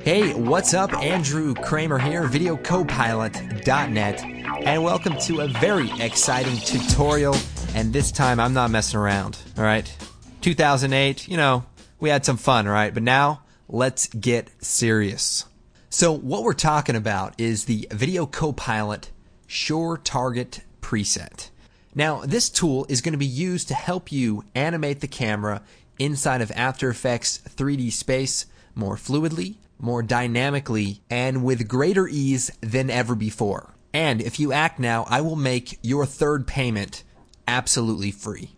Hey, what's up? Andrew Kramer here, videocopilot.net, and welcome to a very exciting tutorial. And this time I'm not messing around, all right? 2008, we had some fun, right? But now let's get serious. So what we're talking about is the Video Copilot Sure Target preset. Now, this tool is going to be used to help you animate the camera inside of After Effects 3D space more fluidly, more dynamically, and with greater ease than ever before. And if you act now, I will make your third payment absolutely free.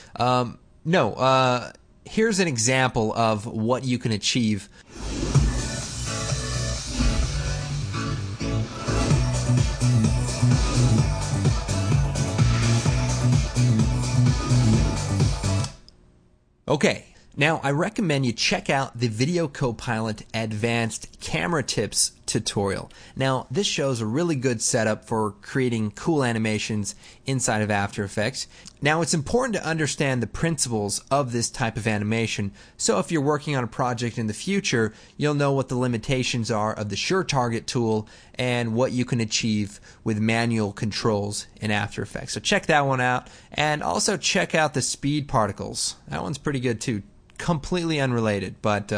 Here's an example of what you can achieve. Okay. Now, I recommend you check out the Video Copilot Advanced Camera Tips tutorial. Now, this shows a really good setup for creating cool animations inside of After Effects. Now, it's important to understand the principles of this type of animation, so if you're working on a project in the future, you'll know what the limitations are of the Sure Target tool and what you can achieve with manual controls in After Effects. So check that one out, and also check out the speed particles. That one's pretty good too. Completely unrelated, but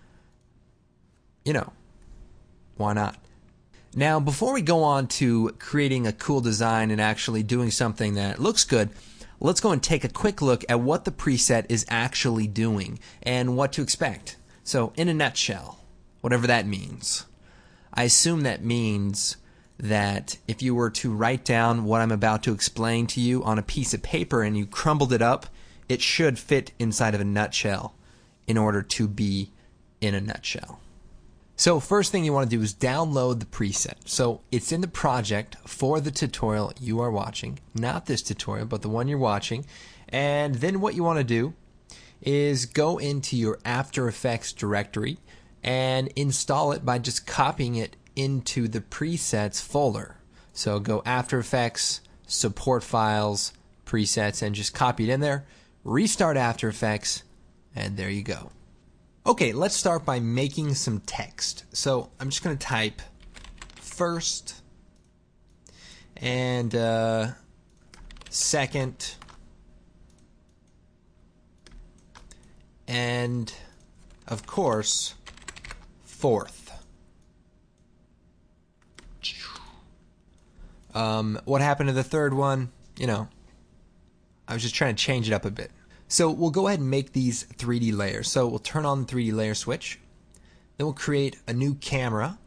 why not? Now, before we go on to creating a cool design and actually doing something that looks good, let's go and take a quick look at what the preset is actually doing and what to expect. So, in a nutshell, whatever that means, I assume that means that if you were to write down what I'm about to explain to you on a piece of paper and you crumbled it up, it should fit inside of a nutshell in order to be in a nutshell. So first thing you want to do is download the preset. So it's in the project for the tutorial you are watching, not this tutorial, but the one you're watching. And then what you want to do is go into your After Effects directory and install it by just copying it into the presets folder. So go After Effects, support files, presets, and just copy it in there. Restart After Effects, and there you go. Okay, let's start by making some text. So I'm just going to type first and second and, of course, fourth. What happened to the third one? I was just trying to change it up a bit. So we'll go ahead and make these 3D layers. So we'll turn on the 3D layer switch. Then we'll create a new camera.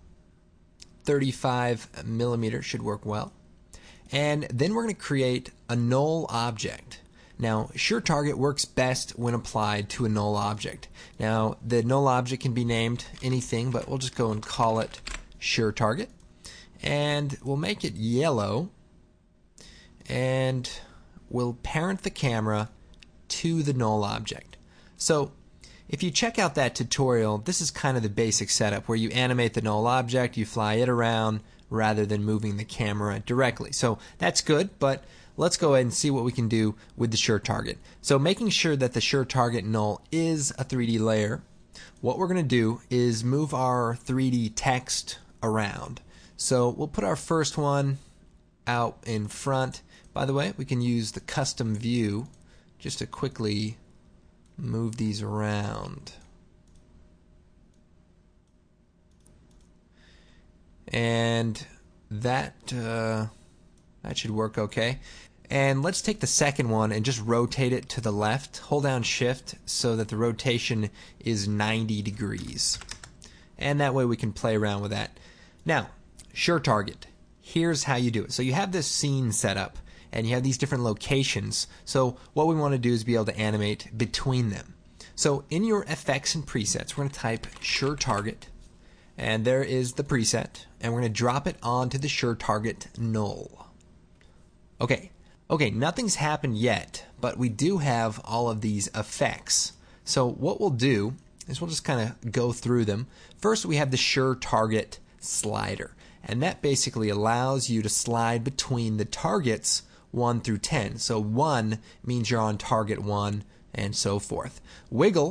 35 millimeter should work well. And then we're going to create a null object. Now, Sure Target works best when applied to a null object. Now, the null object can be named anything, but we'll just go and call it Sure Target. And we'll make it yellow. And we'll parent the camera to the null object. So if you check out that tutorial, this is kind of the basic setup where you animate the null object, you fly it around rather than moving the camera directly. So that's good, but let's go ahead and see what we can do with the Sure Target. So making sure that the Sure Target null is a 3D layer, what we're going to do is move our 3D text around. So we'll put our first one out in front. By the way, we can use the custom view just to quickly move these around. And that should work okay. And let's take the second one and just rotate it to the left. Hold down Shift so that the rotation is 90 degrees. And that way we can play around with that. Now, Sure Target. Here's how you do it. So you have this scene set up, and you have these different locations. So what we want to do is be able to animate between them. So in your effects and presets, we're going to type Sure Target, and there is the preset, and we're going to drop it onto the Sure Target null. Okay, nothing's happened yet, but we do have all of these effects. So what we'll do is we'll just kind of go through them. First, we have the Sure Target slider, and that basically allows you to slide between the targets 1 through 10. So 1 means you're on target 1 and so forth. Wiggle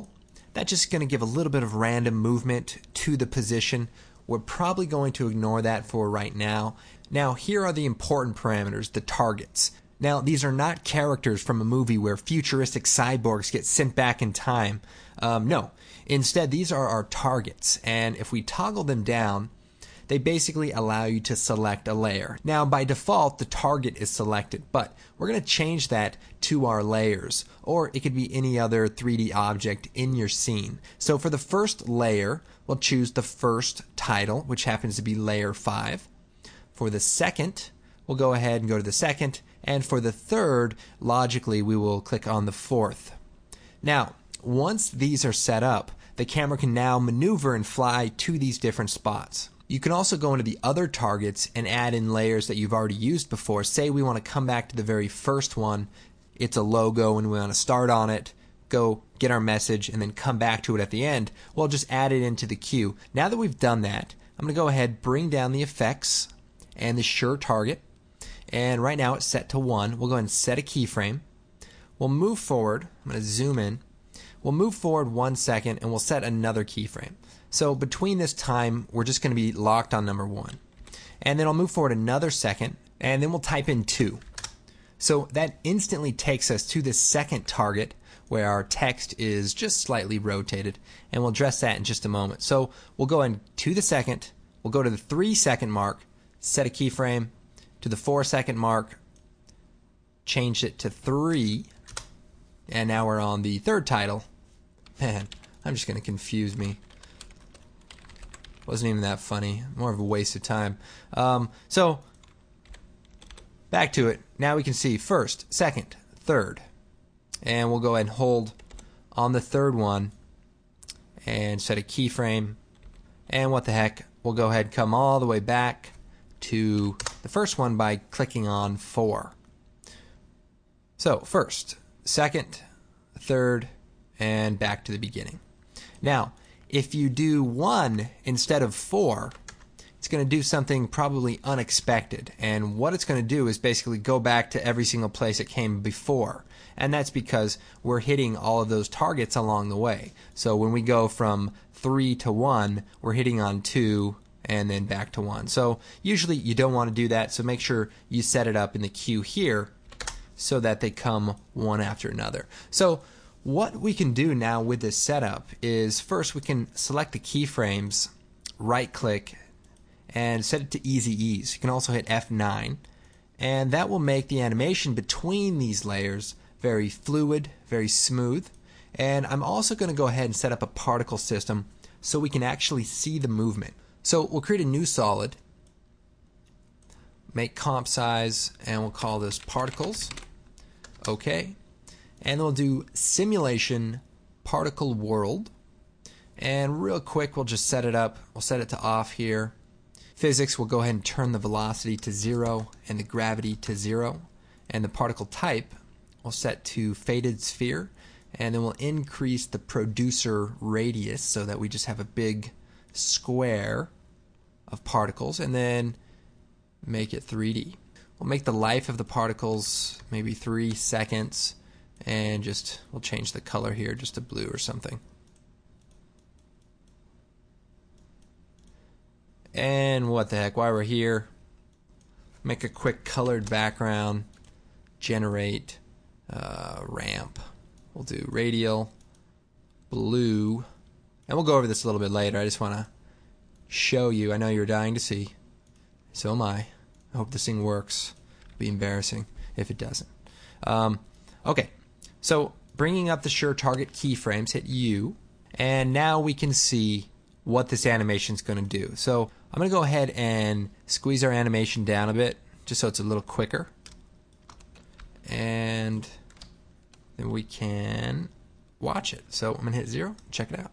That's just going to give a little bit of random movement to the position. We're probably going to ignore that for right now. Now, here are the important parameters, the targets. Now, these are not characters from a movie where futuristic cyborgs get sent back in time. No. Instead, these are our targets. And if we toggle them down, they basically allow you to select a layer. Now, by default, the target is selected, but we're going to change that to our layers, or it could be any other 3D object in your scene. So for the first layer, we'll choose the first title, which happens to be layer 5. For the second, we'll go ahead and go to the second, and for the third, logically, we will click on the fourth. Now, once these are set up, the camera can now maneuver and fly to these different spots. You can also go into the other targets and add in layers that you've already used before. Say we want to come back to the very first one. It's a logo and we want to start on it, go get our message, and then come back to it at the end. We'll just add it into the queue. Now that we've done that, I'm going to go ahead, bring down the effects and the sure target. And right now it's set to 1. We'll go ahead and set a keyframe. We'll move forward. I'm going to zoom in. We'll move forward 1 second and we'll set another keyframe. So between this time, we're just going to be locked on number 1. And then I'll move forward another second, and then we'll type in 2. So that instantly takes us to the second target where our text is just slightly rotated, and we'll address that in just a moment. So we'll go in to the second, we'll go to the 3-second mark, set a keyframe, to the 4-second mark, change it to 3, and now we're on the third title. Man, I'm just going to confuse me. Wasn't even that funny. More of a waste of time. So, back to it. Now we can see first, second, third. And we'll go ahead and hold on the third one and set a keyframe. And what the heck, we'll go ahead and come all the way back to the first one by clicking on 4. So, first, second, third, and back to the beginning. Now, if you do 1 instead of 4, it's going to do something probably unexpected. And what it's going to do is basically go back to every single place it came before. And that's because we're hitting all of those targets along the way. So when we go from 3 to 1, we're hitting on 2 and then back to 1. So usually you don't want to do that, so make sure you set it up in the queue here so that they come one after another. So what we can do now with this setup is first we can select the keyframes, right click, and set it to easy ease. You can also hit F9, and that will make the animation between these layers very fluid, very smooth. And I'm also going to go ahead and set up a particle system so we can actually see the movement. So we'll create a new solid, make comp size, and we'll call this particles. Okay. And then we'll do simulation particle world. And real quick, we'll just set it up. We'll set it to off here. Physics, we'll go ahead and turn the velocity to 0 and the gravity to 0. And the particle type, we'll set to faded sphere. And then we'll increase the producer radius so that we just have a big square of particles. And then make it 3D. We'll make the life of the particles maybe 3 seconds. And we'll change the color here just to blue or something. And what the heck, while we're here, make a quick colored background, generate ramp. We'll do radial, blue, and we'll go over this a little bit later. I just want to show you. I know you're dying to see. So am I. I hope this thing works. It'll be embarrassing if it doesn't. Okay. So bringing up the sure target keyframes, hit U, and now we can see what this animation is going to do. So I'm going to go ahead and squeeze our animation down a bit just so it's a little quicker. And then we can watch it. So I'm going to hit 0, check it out.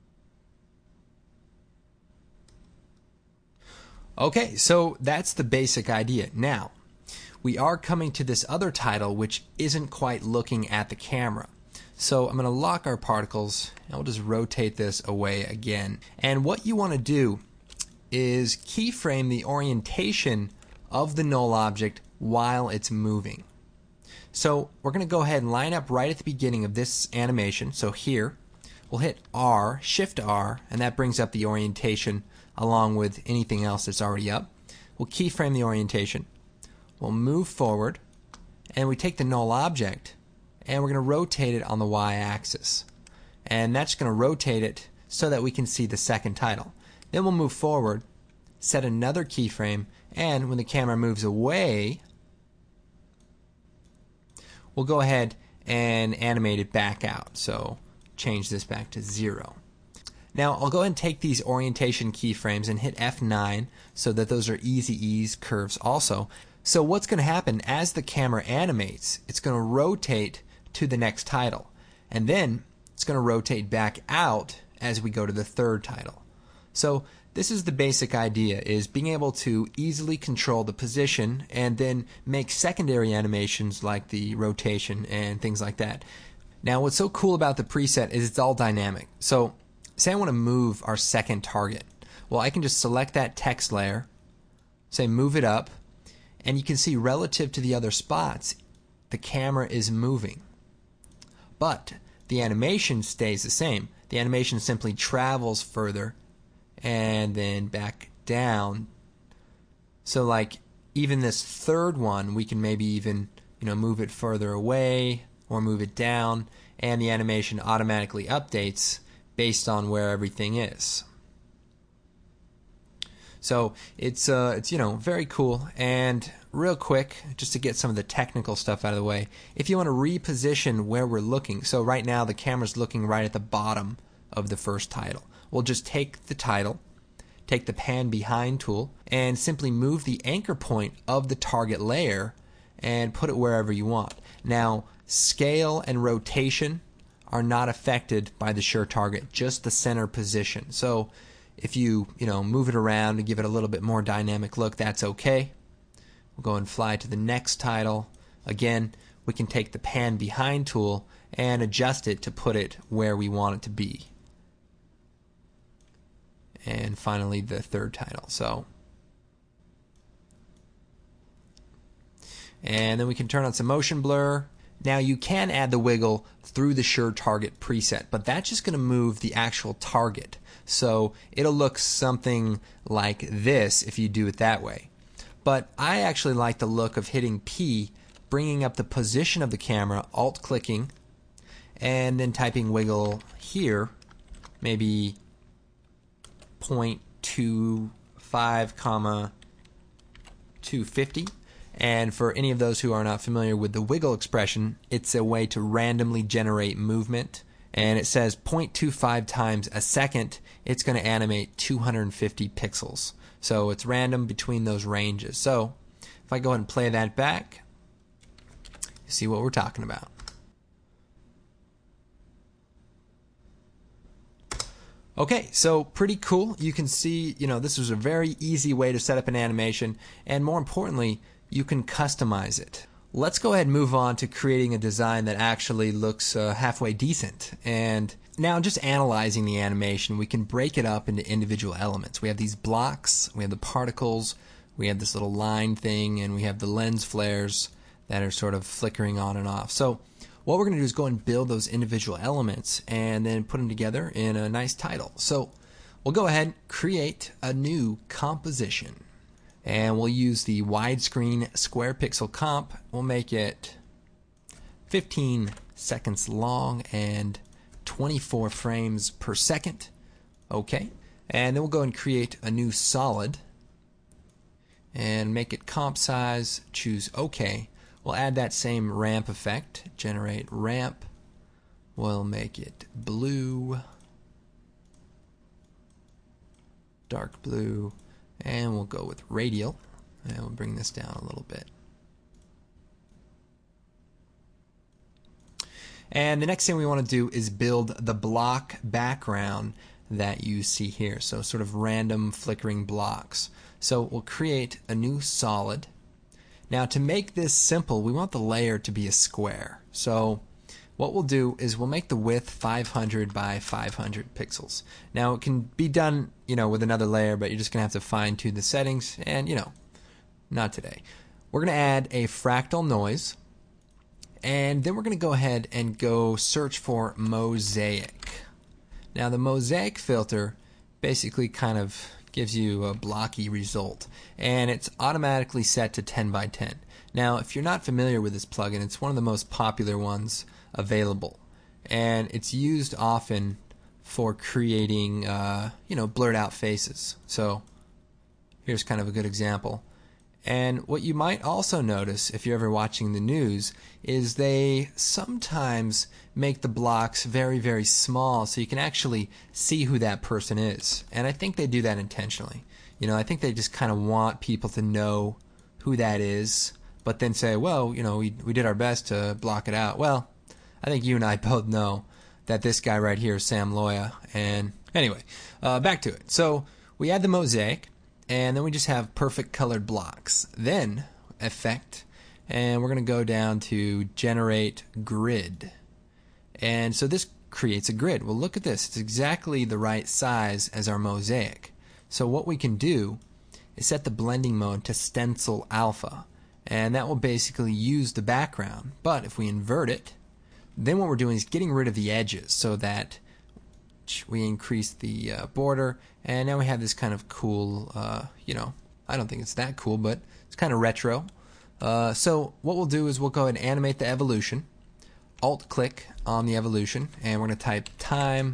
Okay, so that's the basic idea. Now, we are coming to this other title which isn't quite looking at the camera. So I'm going to lock our particles and we'll just rotate this away again. And what you want to do is keyframe the orientation of the null object while it's moving. So we're going to go ahead and line up right at the beginning of this animation. So here We'll hit R, Shift R, and that brings up the orientation along with anything else that's already up. We'll keyframe the orientation. We'll move forward, and we take the null object, and we're going to rotate it on the y-axis. And that's going to rotate it so that we can see the second title. Then we'll move forward, set another keyframe, and when the camera moves away, we'll go ahead and animate it back out. So change this back to 0. Now I'll go ahead and take these orientation keyframes and hit F9 so that those are easy ease curves also. So what's going to happen as the camera animates, it's going to rotate to the next title, and then it's going to rotate back out as we go to the third title. So this is the basic idea, is being able to easily control the position and then make secondary animations like the rotation and things like that. Now what's so cool about the preset is it's all dynamic. So say I want to move our second target. Well, I can just select that text layer, say move it up, and you can see relative to the other spots, the camera is moving. But the animation stays the same. The animation simply travels further and then back down. So like even this third one, we can maybe even move it further away or move it down, and the animation automatically updates based on where everything is. So it's very cool. And real quick, just to get some of the technical stuff out of the way, if you want to reposition where we're looking, so right now the camera's looking right at the bottom of the first title. We'll just take the title, take the pan behind tool, and simply move the anchor point of the target layer and put it wherever you want. Now, scale and rotation are not affected by the Sure Target, just the center position. So if you move it around and give it a little bit more dynamic look, that's okay. We'll go and fly to the next title. Again, we can take the pan behind tool and adjust it to put it where we want it to be. And finally the third title. And then we can turn on some motion blur. Now you can add the wiggle through the Sure Target preset, but that's just going to move the actual target. So it'll look something like this if you do it that way. But I actually like the look of hitting P, bringing up the position of the camera, alt-clicking, and then typing wiggle here, maybe 0.25, 250. And for any of those who are not familiar with the wiggle expression, it's a way to randomly generate movement. And it says 0.25 times a second, it's going to animate 250 pixels. So it's random between those ranges. So if I go ahead and play that back, you see what we're talking about. Okay, so pretty cool. You can see, this was a very easy way to set up an animation, and more importantly, you can customize it. Let's go ahead and move on to creating a design that actually looks halfway decent. And now just analyzing the animation, we can break it up into individual elements. We have these blocks, we have the particles, we have this little line thing, and we have the lens flares that are sort of flickering on and off. So what we're going to do is go and build those individual elements and then put them together in a nice title. So we'll go ahead and create a new composition. And we'll use the widescreen square pixel comp. We'll make it 15 seconds long and 24 frames per second. Okay. And then we'll go and create a new solid and make it comp size, choose OK. We'll add that same ramp effect, generate ramp. We'll make it blue, dark blue, and we'll go with radial, and we'll bring this down a little bit. And the next thing we want to do is build the block background that you see here, so sort of random flickering blocks. So we'll create a new solid. Now to make this simple, we want the layer to be a square. So what we'll do is we'll make the width 500 by 500 pixels. Now it can be done, with another layer, but you're just gonna have to fine tune the settings, and not today. We're gonna add a fractal noise, and then we're gonna go ahead and go search for mosaic. Now the mosaic filter basically kind of gives you a blocky result, and it's automatically set to 10 by 10. Now if you're not familiar with this plugin, it's one of the most popular ones available, and it's used often for creating blurred out faces. So here's kind of a good example. And what you might also notice if you're ever watching the news is they sometimes make the blocks very, very small so you can actually see who that person is. And I think they do that intentionally. I think they just kind of want people to know who that is, but then say, well, we did our best to block it out. Well, I think you and I both know that this guy right here is Sam Loya. And anyway, back to it. So we add the mosaic, and then we just have perfect colored blocks. Then effect, and we're going to go down to generate grid. And so this creates a grid. Well, look at this. It's exactly the right size as our mosaic. So what we can do is set the blending mode to stencil alpha, and that will basically use the background. But if we invert it, then what we're doing is getting rid of the edges so that we increase the border, and now we have this kind of cool, I don't think it's that cool, but it's kind of retro. So what we'll do is we'll go ahead and animate the evolution. Alt-click on the evolution, and we're going to type time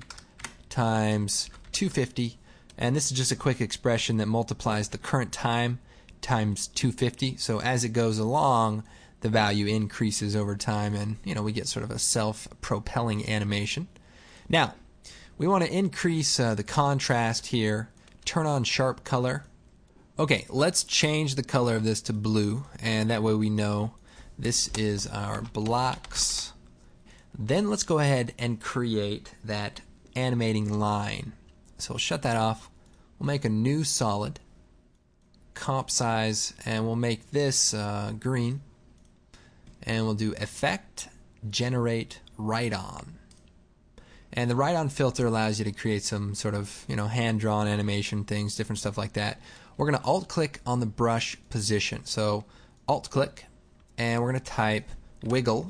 times 250, and this is just a quick expression that multiplies the current time times 250. So as it goes along, the value increases over time, and we get sort of a self-propelling animation. Now, we want to increase the contrast here, turn on sharp color. Okay, let's change the color of this to blue, and that way we know this is our blocks. Then let's go ahead and create that animating line. So we'll shut that off. We'll make a new solid, comp size, and we'll make this green. And we'll do effect, generate write on. And the write on filter allows you to create some sort of hand drawn animation things, different stuff like that. We're going to alt click on the brush position. So alt click, and we're going to type wiggle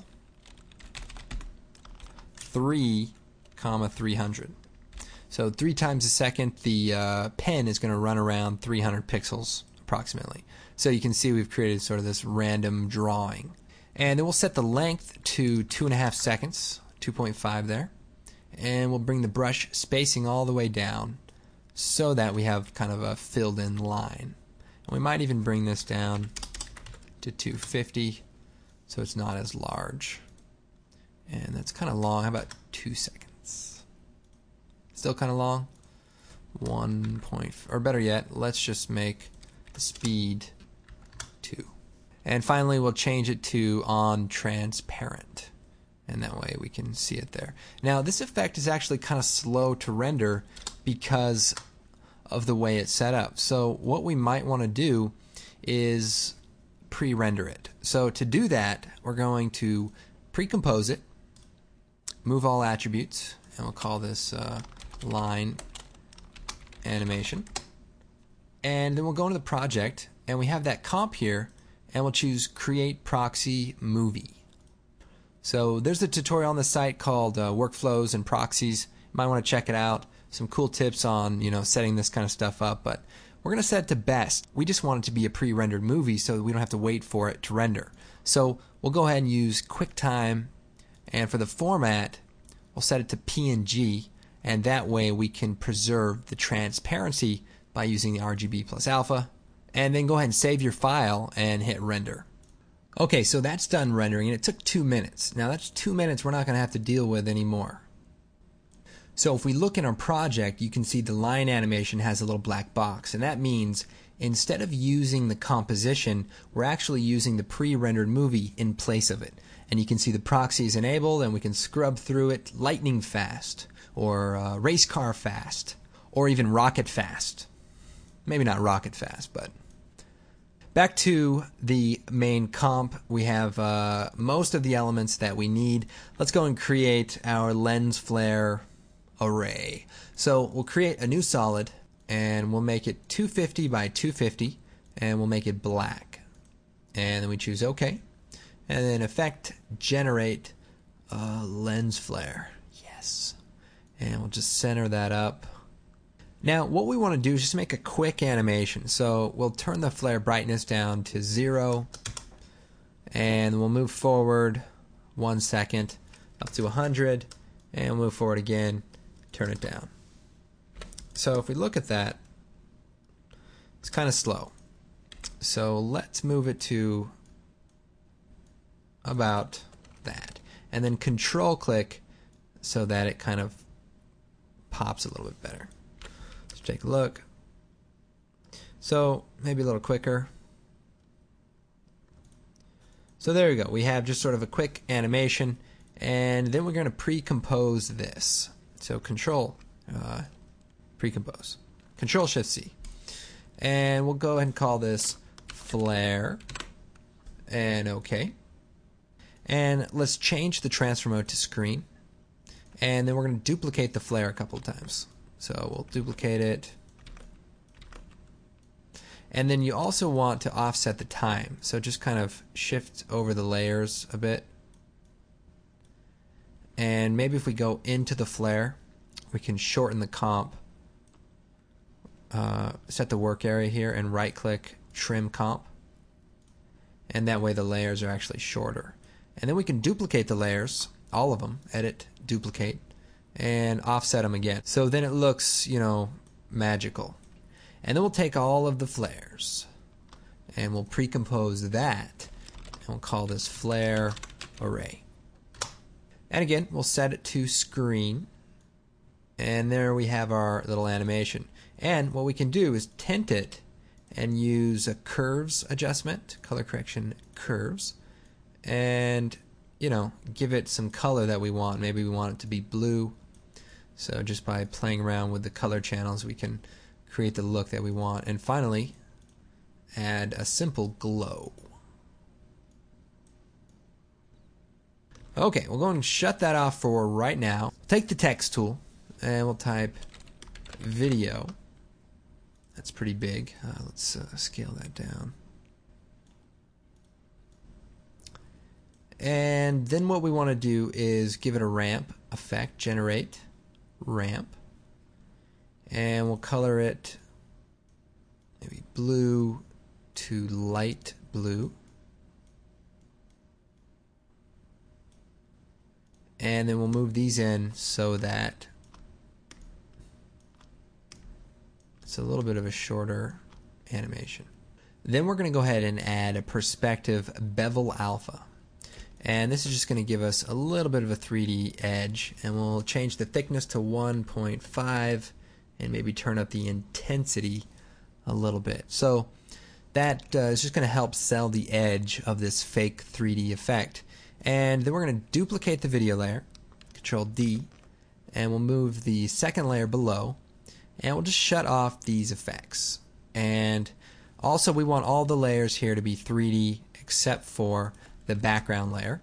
3,300. So 3 times a second, the pen is going to run around 300 pixels approximately. So you can see we've created sort of this random drawing. And then we'll set the length to 2.5 seconds, 2.5 there. And we'll bring the brush spacing all the way down so that we have kind of a filled in line. And we might even bring this down to 250 so it's not as large. And that's kind of long. How about 2 seconds? Still kind of long? 1 point, or better yet, let's just make the speed 2. And finally, we'll change it to on transparent. And that way we can see it there. Now, this effect is actually kind of slow to render because of the way it's set up. So what we might want to do is pre-render it. So to do that, we're going to pre-compose it, move all attributes, and we'll call this line animation. And then we'll go into the project, and we have that comp here, and we'll choose Create Proxy Movie. So there's a tutorial on the site called Workflows and Proxies. You might want to check it out. Some cool tips on setting this kind of stuff up, but we're going to set it to best. We just want it to be a pre-rendered movie so we don't have to wait for it to render. So we'll go ahead and use QuickTime, and for the format, we'll set it to PNG, and that way we can preserve the transparency by using the RGB plus alpha. And then go ahead and save your file and hit render. Okay, so that's done rendering, and it took 2 minutes. Now that's 2 minutes we're not going to have to deal with anymore. So if we look in our project, you can see the line animation has a little black box, and that means instead of using the composition, we're actually using the pre-rendered movie in place of it. And you can see the proxy is enabled, and we can scrub through it lightning fast, or race car fast, or even rocket fast. Maybe not rocket fast, but... Back to the main comp, we have most of the elements that we need. Let's go and create our lens flare array. So we'll create a new solid, and we'll make it 250 by 250, and we'll make it black. And then we choose OK. And then effect, generate lens flare. Yes. And we'll just center that up. Now what we want to do is just make a quick animation. So we'll turn the flare brightness down to 0, and we'll move forward 1 second up to 100, and we'll move forward again, turn it down. So if we look at that, it's kind of slow. So let's move it to about that, and then control click so that it kind of pops a little bit better. Let's take a look. So maybe a little quicker. So there we go. We have just sort of a quick animation, and then we're going to pre-compose this. So control pre-compose. Control Shift C. And we'll go ahead and call this flare, and OK. And let's change the transfer mode to screen, and then we're going to duplicate the flare a couple of times. So we'll duplicate it, and then you also want to offset the time, so just kind of shift over the layers a bit, and maybe if we go into the flare, we can shorten the comp. Set the work area here and right click trim comp, and that way the layers are actually shorter. And then we can duplicate the layers, all of them, edit, duplicate, and offset them again. So then it looks, you know, magical. And then we'll take all of the flares and we'll pre-compose that, and we'll call this flare array. And again, we'll set it to screen, and there we have our little animation. And what we can do is tint it and use a curves adjustment, color correction curves, and, you know, give it some color that we want. Maybe we want it to be blue. So just by playing around with the color channels, we can create the look that we want. And finally, add a simple glow. Okay, we'll go and shut that off for right now. Take the text tool and we'll type video. That's pretty big. Let's scale that down. And then what we want to do is give it a ramp effect, generate ramp, and we'll color it maybe blue to light blue, and then we'll move these in so that it's a little bit of a shorter animation. Then we're going to go ahead and add a perspective bevel alpha. And this is just going to give us a little bit of a 3D edge, and we'll change the thickness to 1.5 and maybe turn up the intensity a little bit. So that is just going to help sell the edge of this fake 3D effect. And then we're going to duplicate the video layer, Control D, and we'll move the second layer below, and we'll just shut off these effects. And also we want all the layers here to be 3D except for the background layer.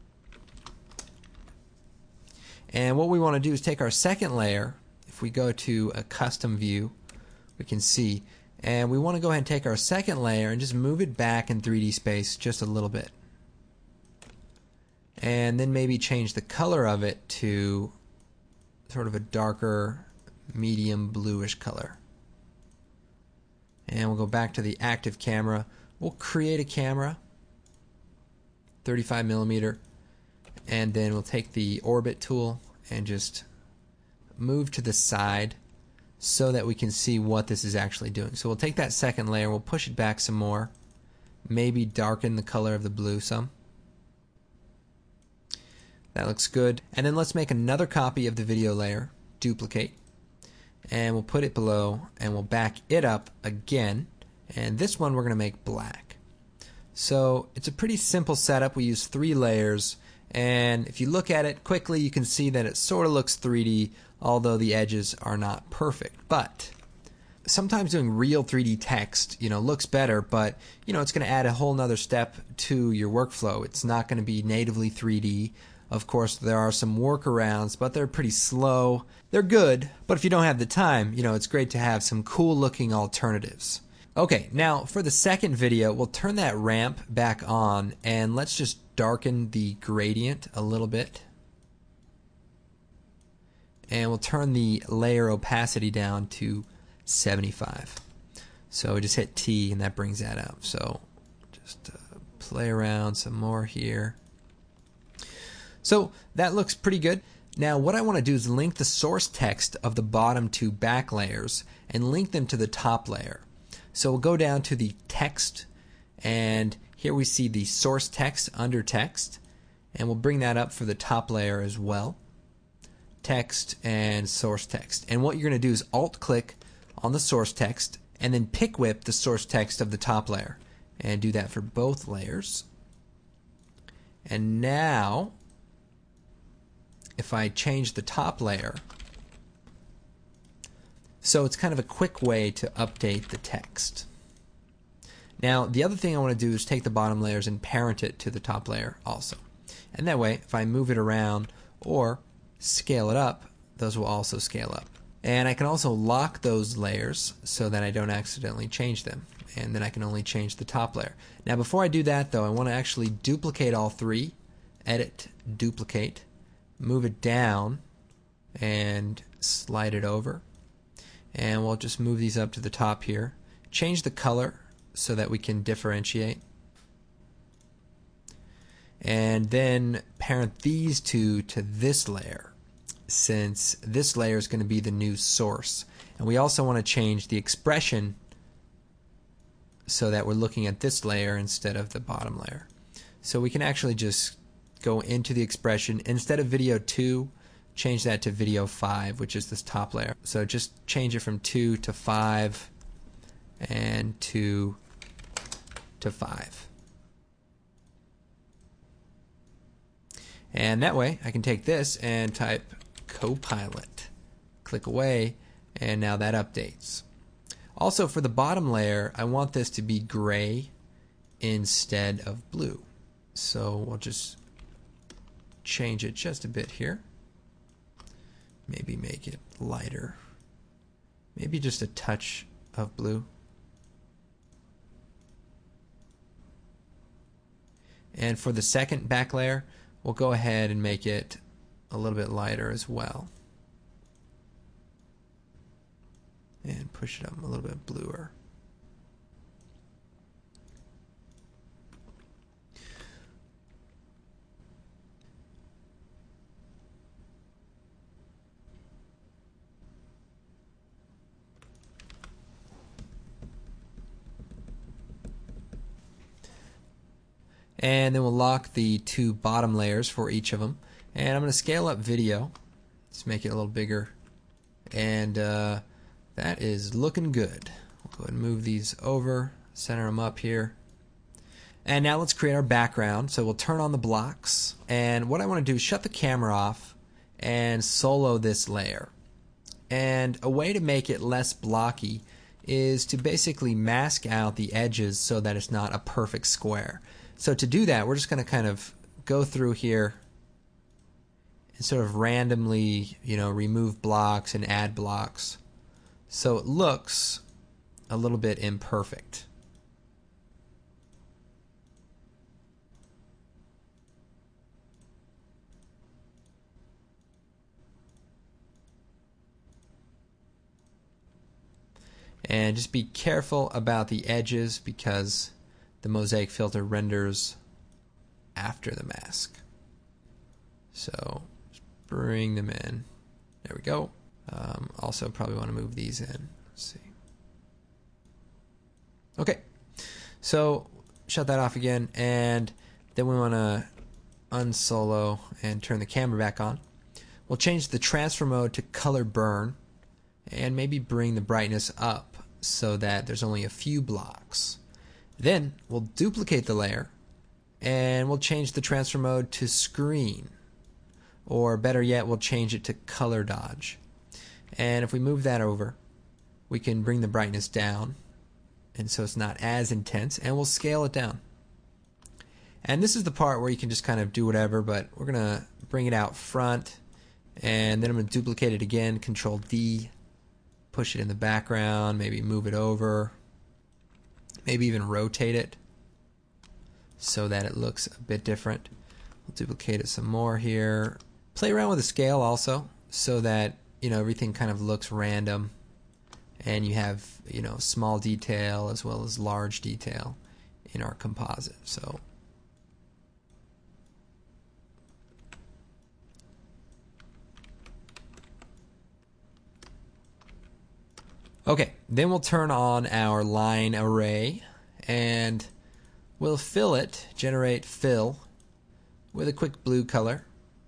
And what we want to do is take our second layer. If we go to a custom view, we can see, and we want to go ahead and take our second layer and just move it back in 3D space just a little bit, and then maybe change the color of it to sort of a darker medium bluish color. And we'll go back to the active camera. We'll create a camera, 35mm, and then we'll take the orbit tool and just move to the side so that we can see what this is actually doing. So we'll take that second layer, we'll push it back some more, maybe darken the color of the blue some. That looks good. And then let's make another copy of the video layer, duplicate, and we'll put it below, and we'll back it up again, and this one we're going to make black. So it's a pretty simple setup. We use 3 layers, and if you look at it quickly, you can see that it sort of looks 3D, although the edges are not perfect. But sometimes doing real 3D text, you know, looks better, but you know, it's going to add a whole nother step to your workflow. It's not going to be natively 3D. Of course, there are some workarounds, but they're pretty slow. They're good, but if you don't have the time, you know, it's great to have some cool looking alternatives. Okay, now for the second video, we'll turn that ramp back on, and let's just darken the gradient a little bit. and we'll turn the layer opacity down to 75. So just hit T and that brings that up. So just play around some more here. So that looks pretty good. Now what I want to do is link the source text of the bottom two back layers and link them to the top layer. So we'll go down to the text, and here we see the source text under text, and we'll bring that up for the top layer as well. Text and source text. And what you're going to do is alt click on the source text and then pick whip the source text of the top layer, and do that for both layers. And now if I change the top layer, so it's kind of a quick way to update the text. Now the other thing I want to do is take the bottom layers and parent it to the top layer also. And that way if I move it around or scale it up, those will also scale up. And I can also lock those layers so that I don't accidentally change them. And then I can only change the top layer. Now before I do that though, I want to actually duplicate all three. Edit, duplicate, move it down, and slide it over. And we'll just move these up to the top here. Change the color so that we can differentiate. And then parent these two to this layer, since this layer is going to be the new source. And we also want to change the expression so that we're looking at this layer instead of the bottom layer. So we can actually just go into the expression. Instead of video 2, change that to video 5, which is this top layer. So just change it from 2 to 5 and 2 to 5. And that way I can take this and type Copilot, click away, and now that updates. Also for the bottom layer, I want this to be gray instead of blue. So we'll just change it just a bit here. Maybe make it lighter. Maybe just a touch of blue. And for the second back layer, we'll go ahead and make it a little bit lighter as well. And push it up a little bit bluer. And then we'll lock the two bottom layers for each of them. And I'm going to scale up video. Let's make it a little bigger. And that is looking good. We'll go ahead and move these over, center them up here. And now let's create our background. So we'll turn on the blocks. And what I want to do is shut the camera off and solo this layer. And a way to make it less blocky is to basically mask out the edges so that it's not a perfect square. So to do that, we're just going to kind of go through here and sort of randomly, remove blocks and add blocks. So it looks a little bit imperfect. And just be careful about the edges because the mosaic filter renders after the mask. So just bring them in. There we go. Also probably want to move these in. Let's see. Okay. So shut that off again, and then we want to unsolo and turn the camera back on. We'll change the transfer mode to color burn and maybe bring the brightness up so that there's only a few blocks. Then we'll duplicate the layer and we'll change the transfer mode to screen, or better yet, we'll change it to color dodge. And if we move that over, we can bring the brightness down, and so it's not as intense, and we'll scale it down. And this is the part where you can just kind of do whatever, but we're going to bring it out front, and then I'm going to duplicate it again, Control D, push it in the background, maybe move it over, maybe even rotate it so that it looks a bit different. We'll duplicate it some more here. Play around with the scale also so that everything kind of looks random, and you have, small detail as well as large detail in our composite. So okay, then we'll turn on our line array and we'll fill it, generate fill with a quick blue color.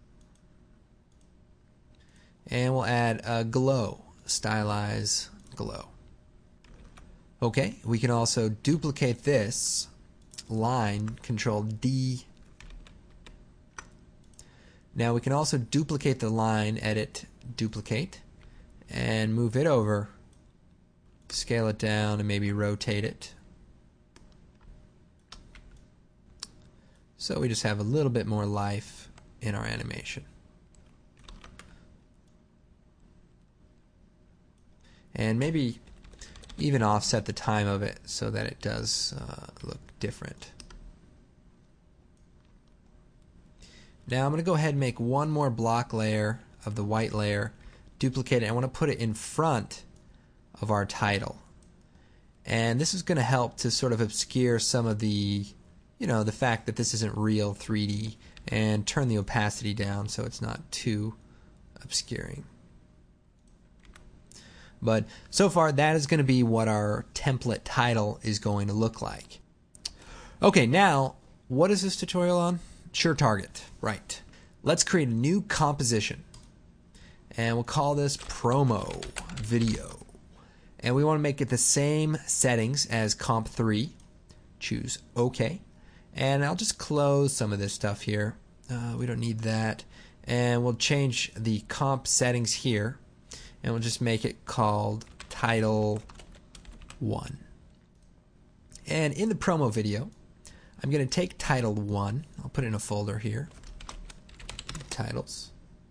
And we'll add a glow, stylize glow. Okay, we can also duplicate this line, Control D. Now we can also duplicate the line, edit, duplicate, and move it over, scale it down, and maybe rotate it. So we just have a little bit more life in our animation. And maybe even offset the time of it so that it does look different. Now I'm going to go ahead and make one more block layer of the white layer, duplicate it. I want to put it in front of our title. And this is going to help to sort of obscure some of the, the fact that this isn't real 3D, and turn the opacity down so it's not too obscuring. But so far, that is going to be what our template title is going to look like. Okay, now, what is this tutorial on? SureTarget, right. Let's create a new composition. And we'll call this promo video. And we want to make it the same settings as Comp 3. Choose OK. And I'll just close some of this stuff here. We don't need that. And we'll change the comp settings here. And we'll just make it called Title 1. And in the promo video, I'm going to take Title 1. I'll put it in a folder here. Titles.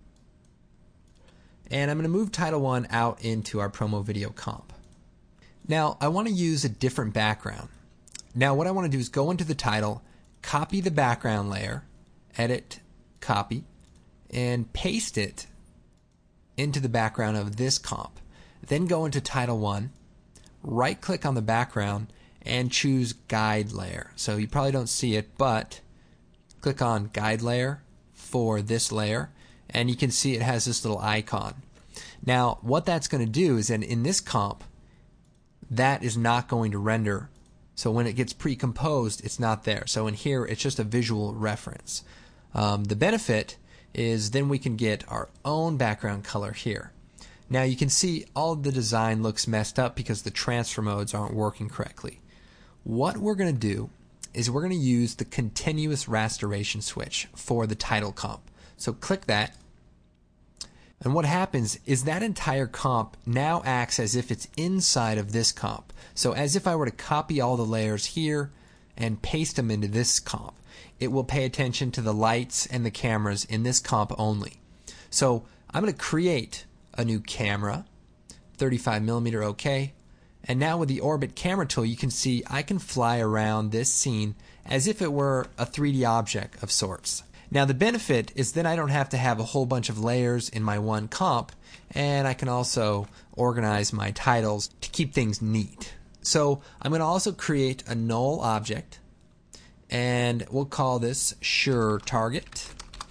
And I'm going to move Title 1 out into our promo video comp. Now, I want to use a different background. Now, what I want to do is go into the title, copy the background layer, edit, copy, and paste it into the background of this comp. Then go into Title 1, right click on the background, and choose Guide Layer. So you probably don't see it, but click on Guide Layer for this layer, and you can see it has this little icon. Now, what that's going to do is, in this comp, that is not going to render. So when it gets pre-composed, it's not there. So in here, it's just a visual reference. The benefit is then we can get our own background color here. Now you can see all of the design looks messed up because the transfer modes aren't working correctly. What we're going to do is we're going to use the continuous rasterization switch for the title comp. So click that, and what happens is that entire comp now acts as if it's inside of this comp. So as if I were to copy all the layers here and paste them into this comp. It will pay attention to the lights and the cameras in this comp only. So I'm going to create a new camera, 35mm OK, and now with the Orbit camera tool you can see I can fly around this scene as if it were a 3D object of sorts. Now the benefit is then I don't have to have a whole bunch of layers in my one comp, and I can also organize my titles to keep things neat. So I'm going to also create a null object, and we'll call this SureTarget.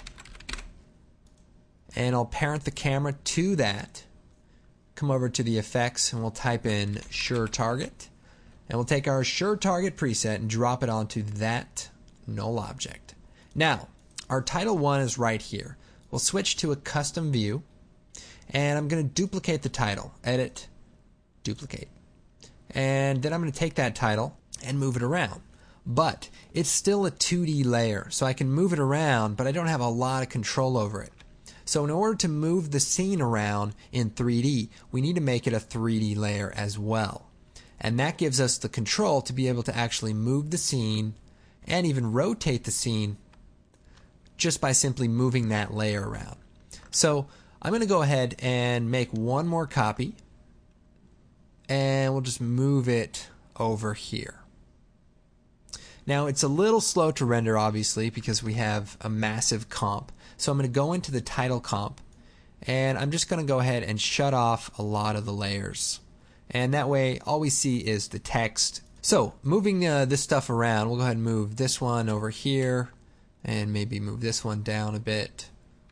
And I'll parent the camera to that. Come over to the effects and we'll type in SureTarget. And we'll take our SureTarget preset and drop it onto that null object. Now, our Title 1 is right here. We'll switch to a custom view, and I'm going to duplicate the title. Edit, duplicate. And then I'm going to take that title and move it around. But it's still a 2D layer, so I can move it around, but I don't have a lot of control over it. So in order to move the scene around in 3D, we need to make it a 3D layer as well. And that gives us the control to be able to actually move the scene and even rotate the scene just by simply moving that layer around. So I'm going to go ahead and make one more copy, and we'll just move it over here. Now it's a little slow to render obviously because we have a massive comp. So I'm going to go into the title comp And I'm just going to go ahead and shut off a lot of the layers. And that way, all we see is the text. So, moving this stuff around, we'll go ahead and move this one over here, and maybe move this one down a bit,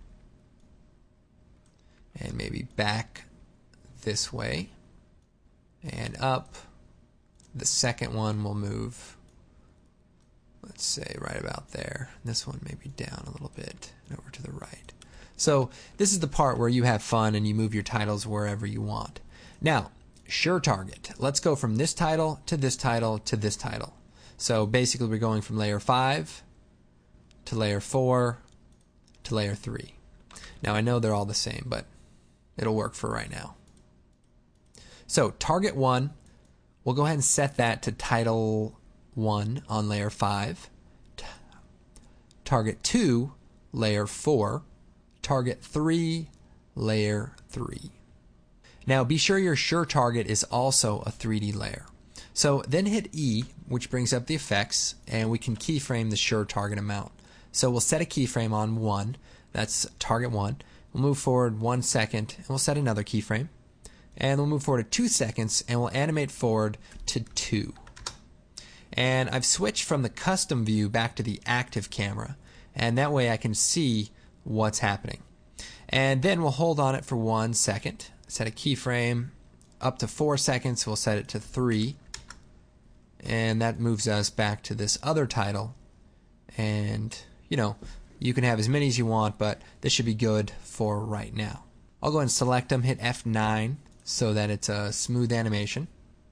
and maybe back this way, and up. The second one will move, let's say, right about there. This one maybe down a little bit, and over to the right. So, this is the part where you have fun and you move your titles wherever you want. Now, Sure Target. Let's go from this title to this title to this title. So basically we're going from layer 5 to layer 4 to layer 3. Now I know they're all the same, but it'll work for right now. So target 1, we'll go ahead and set that to title 1 on layer 5. Target 2, layer 4. Target 3, layer 3. Now be sure your Sure Target is also a 3D layer. So then hit E, which brings up the effects, and we can keyframe the Sure Target amount. So we'll set a keyframe on 1, that's target 1. We'll move forward 1 second, and we'll set another keyframe. And we'll move forward to 2 seconds, and we'll animate forward to 2. And I've switched from the custom view back to the active camera, and that way I can see what's happening. And then we'll hold on it for 1 second. Set a keyframe up to 4 seconds. We'll set it to 3, and that moves us back to this other title. And you can have as many as you want, but this should be good for right now. I'll go ahead and select them, hit F9 so that it's a smooth animation.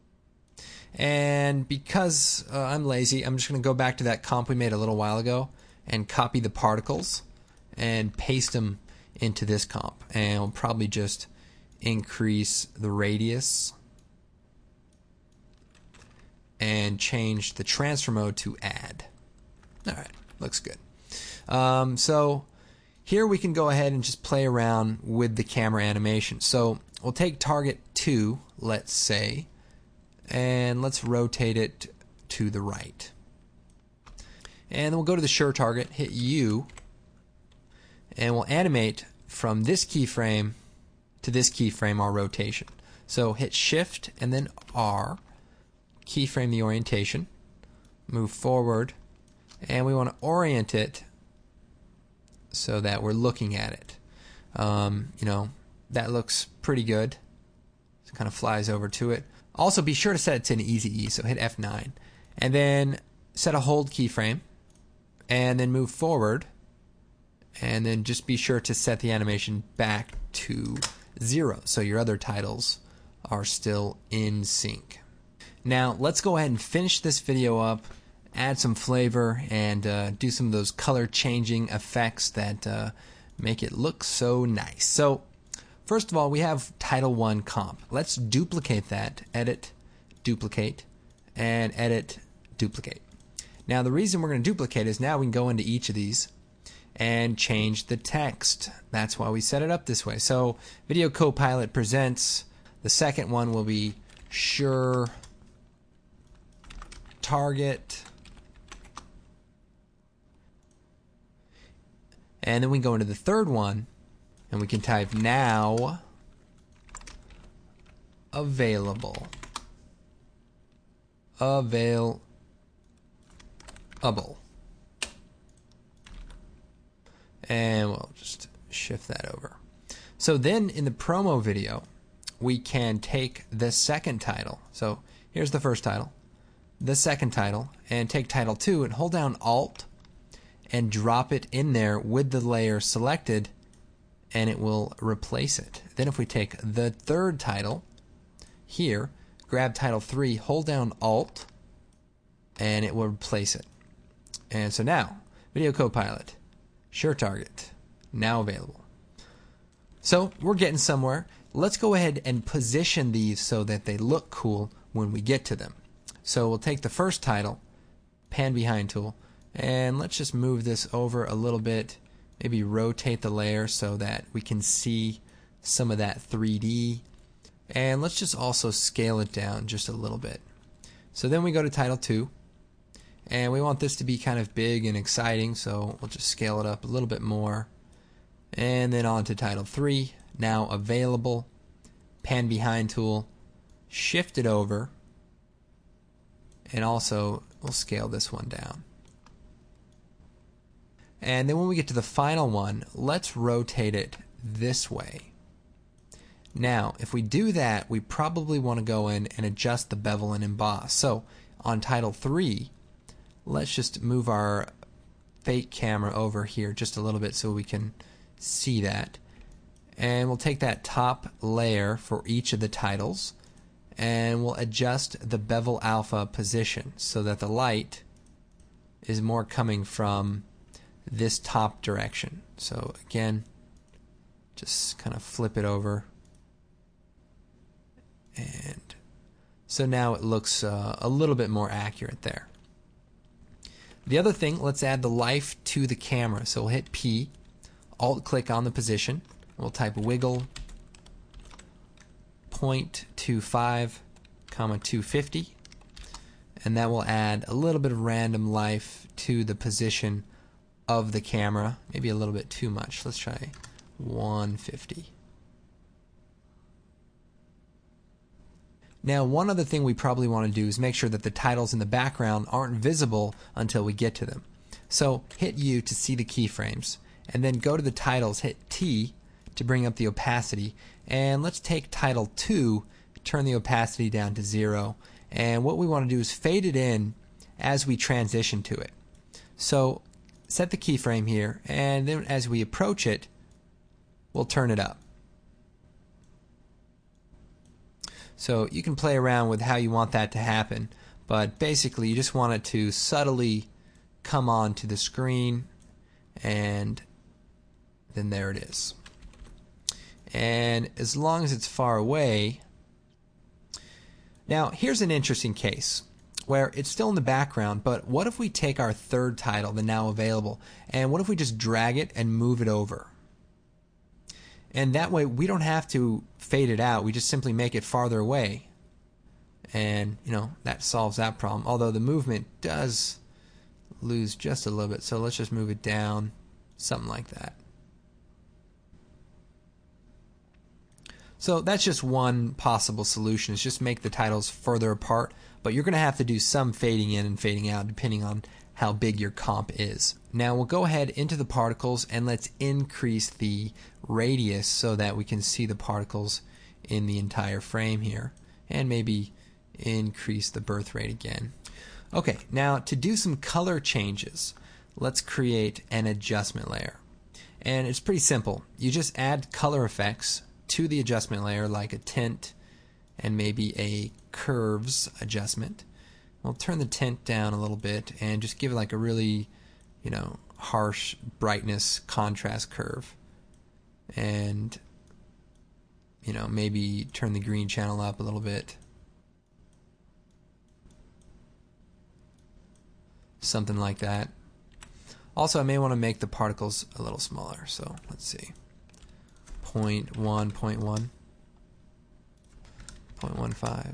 And because I'm lazy, I'm just going to go back to that comp we made a little while ago and copy the particles and paste them into this comp. And we'll probably just increase the radius and change the transfer mode to add. Alright, looks good. So here we can go ahead and just play around with the camera animation. So we'll take target 2, let's say, and let's rotate it to the right. And then we'll go to the Sure Target, hit U, and we'll animate from this keyframe to this keyframe our rotation. So hit Shift and then R, keyframe the orientation, move forward, and we want to orient it so that we're looking at it. That looks pretty good. It kind of flies over to it. Also be sure to set it to an easy E, so hit F9. And then set a hold keyframe, and then move forward, and then just be sure to set the animation back to 0 so your other titles are still in sync. Now let's go ahead and finish this video up, add some flavor, and do some of those color changing effects that make it look so nice. So first of all, we have title 1 comp. Let's duplicate that, edit, duplicate, and edit, duplicate. Now the reason we're going to duplicate is now we can go into each of these and change the text. That's why we set it up this way. So Video Copilot presents, the second one will be Sure Target, and then we go into the third one and we can type now available. And we'll just shift that over. So then in the promo video, we can take the second title. So here's the first title, the second title, and take title 2 and hold down Alt and drop it in there with the layer selected, and it will replace it. Then if we take the third title here, grab title 3, hold down Alt, and it will replace it. And so now, Video Copilot, Sure Target, now available. So we're getting somewhere. Let's go ahead and position these so that they look cool when we get to them. So we'll take the first title, Pan Behind tool, and let's just move this over a little bit, maybe rotate the layer so that we can see some of that 3D, and let's just also scale it down just a little bit. So then we go to title 2, and we want this to be kind of big and exciting, so we'll just scale it up a little bit more. And then on to title 3, now available, pan behind tool, shift it over, and also we'll scale this one down. And then when we get to the final one, let's rotate it this way. Now, if we do that, we probably want to go in and adjust the bevel and emboss. So on title 3, let's just move our fake camera over here just a little bit so we can see that. And we'll take that top layer for each of the titles and we'll adjust the bevel alpha position so that the light is more coming from this top direction. So again, just kind of flip it over, and so now it looks a little bit more accurate there. The other thing, let's add the life to the camera. So we'll hit P, alt click on the position, we'll type wiggle 0.25, 250, and that will add a little bit of random life to the position of the camera, maybe a little bit too much. Let's try 150. Now, one other thing we probably want to do is make sure that the titles in the background aren't visible until we get to them. So hit U to see the keyframes, and then go to the titles, hit T to bring up the opacity, and let's take title 2, turn the opacity down to 0, and what we want to do is fade it in as we transition to it. So set the keyframe here, and then as we approach it, we'll turn it up. So you can play around with how you want that to happen, but basically you just want it to subtly come onto the screen, and then there it is. And as long as it's far away. Now here's an interesting case where it's still in the background, but what if we take our third title, the now available, and what if we just drag it and move it over? And that way we don't have to fade it out, we just simply make it farther away. And that solves that problem, although the movement does lose just a little bit. So let's just move it down, something like that. So that's just one possible solution, is just make the titles further apart, but you're going to have to do some fading in and fading out depending on how big your comp is. Now we'll go ahead into the particles and let's increase the radius so that we can see the particles in the entire frame here, and maybe increase the birth rate again. Okay, now to do some color changes, let's create an adjustment layer. And it's pretty simple. You just add color effects to the adjustment layer, like a tint and maybe a curves adjustment. We'll turn the tint down a little bit and just give it like a really, harsh brightness contrast curve. And, maybe turn the green channel up a little bit. Something like that. Also, I may want to make the particles a little smaller, so let's see. 0.1, 0.1, 0.15.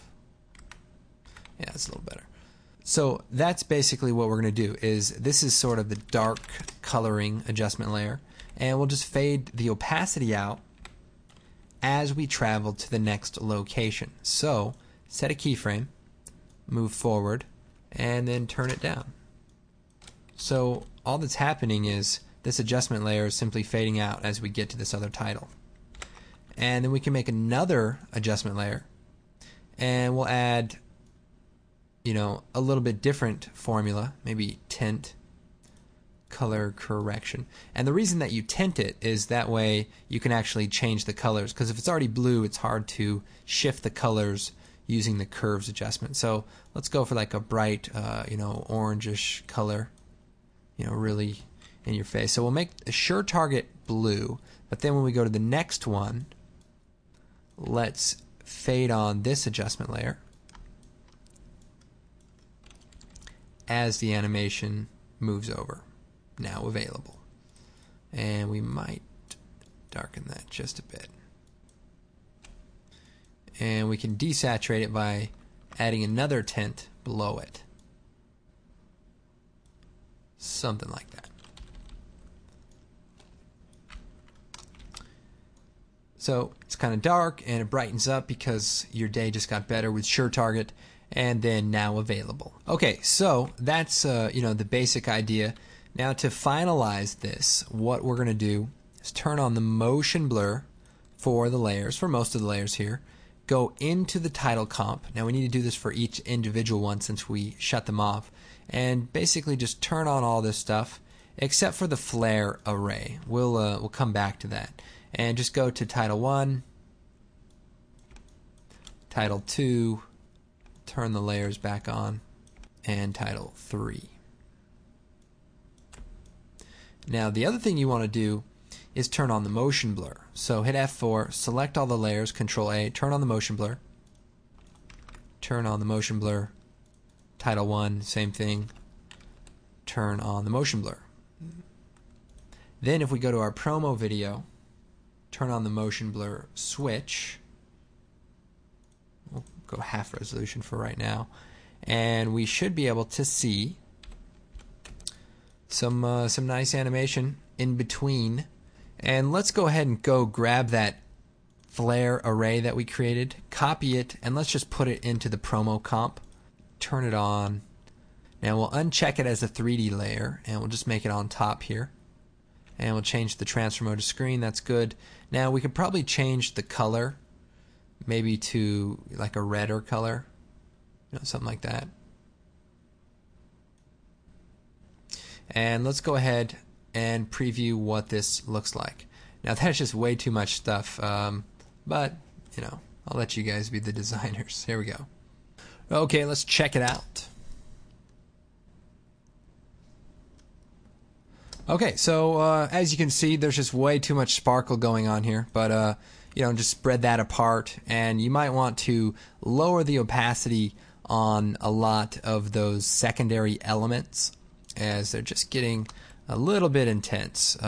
Yeah, it's a little better. So that's basically what we're going to do. This is sort of the dark coloring adjustment layer, and we'll just fade the opacity out as we travel to the next location. So set a keyframe, move forward, and then turn it down. So all that's happening is this adjustment layer is simply fading out as we get to this other title. And then we can make another adjustment layer, and we'll add a little bit different formula, maybe tint, color correction. And the reason that you tint it is that way you can actually change the colors, because if it's already blue, it's hard to shift the colors using the curves adjustment. So let's go for like a bright, orangish color, really in your face. So we'll make a sure target blue, but then when we go to the next one, let's fade on this adjustment layer as the animation moves over. Now available. And we might darken that just a bit. And we can desaturate it by adding another tint below it. Something like that. So it's kind of dark and it brightens up because your day just got better with SureTarget, and then now available. Okay, so that's the basic idea. Now to finalize this, what we're going to do is turn on the motion blur for the layers, for most of the layers here. Go into the title comp. Now we need to do this for each individual one since we shut them off. And basically just turn on all this stuff except for the flare array. We'll come back to that. And just go to title 1, title 2, turn the layers back on, and title 3. Now the other thing you want to do is turn on the motion blur. So hit F4, select all the layers, Control A, turn on the motion blur. Turn on the motion blur. Title 1, same thing. Turn on the motion blur. Then if we go to our promo video, turn on the motion blur switch. We'll go half resolution for right now. And we should be able to see some nice animation in between. And let's go ahead and go grab that flare array that we created, copy it, and let's just put it into the promo comp. Turn it on. Now we'll uncheck it as a 3D layer, and we'll just make it on top here. And we'll change the transfer mode to screen. That's good. Now we could probably change the color, maybe to like a redder color, something like that. And let's go ahead and preview what this looks like. Now that's just way too much stuff, but I'll let you guys be the designers. Here we go. Okay, let's check it out. Okay, so as you can see, there's just way too much sparkle going on here, but just spread that apart, and you might want to lower the opacity on a lot of those secondary elements as they're just getting a little bit intense.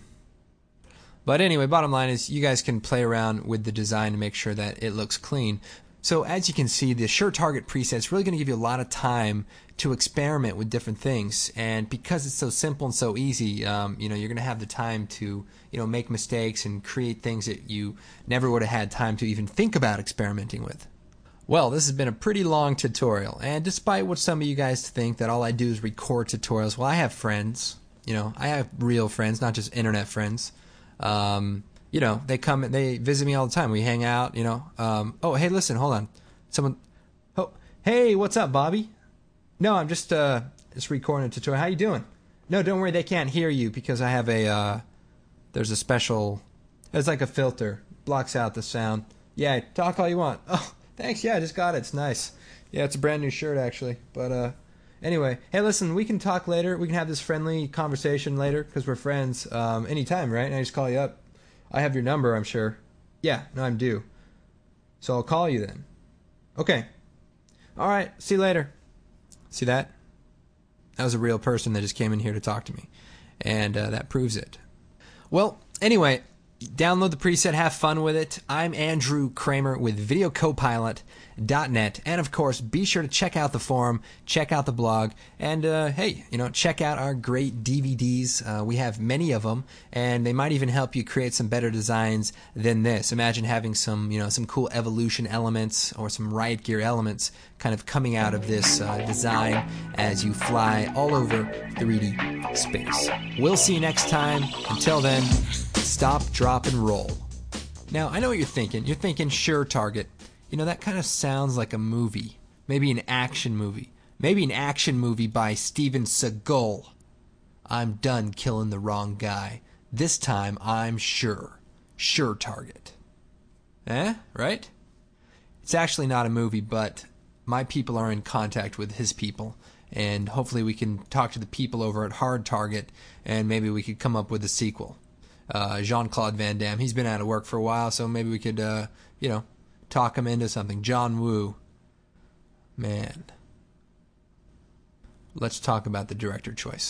But anyway, bottom line is you guys can play around with the design to make sure that it looks clean. So as you can see, the SureTarget preset is really going to give you a lot of time to experiment with different things, and because it's so simple and so easy, you're going to have the time to make mistakes and create things that you never would have had time to even think about experimenting with. Well, this has been a pretty long tutorial, and despite what some of you guys think that all I do is record tutorials, well, I have friends. I have real friends, not just internet friends. They come and they visit me all the time. We hang out, Oh, hey, listen, hold on. Oh, hey, what's up, Bobby? No, I'm just recording a tutorial. How you doing? No, don't worry, they can't hear you because I have there's a special, it's like a filter, blocks out the sound. Yeah, talk all you want. Oh, thanks, yeah, I just got it, it's nice. Yeah, it's a brand new shirt, actually. But, anyway, hey, listen, we can talk later. We can have this friendly conversation later because we're friends anytime, right? And I just call you up. I have your number, I'm sure. Yeah, no, I'm due. So I'll call you then. Okay. All right, see you later. See that? That was a real person that just came in here to talk to me. And that proves it. Well, anyway, download the preset, have fun with it. I'm Andrew Kramer with VideoCopilot.net, and of course, be sure to check out the forum, check out the blog, and hey, check out our great DVDs. We have many of them, and they might even help you create some better designs than this. Imagine having some, some cool evolution elements or some riot gear elements kind of coming out of this design as you fly all over 3D space. We'll see you next time. Until then, stop, drop, and roll. Now, I know what you're thinking. You're thinking SureTarget. That kind of sounds like a movie. Maybe an action movie. Maybe an action movie by Steven Seagal. I'm done killing the wrong guy. This time, I'm sure. SureTarget. Right? It's actually not a movie, but my people are in contact with his people. And hopefully we can talk to the people over at Hard Target, and maybe we could come up with a sequel. Jean-Claude Van Damme, he's been out of work for a while, so maybe we could, talk him into something. John Woo. Man. Let's talk about the director choice.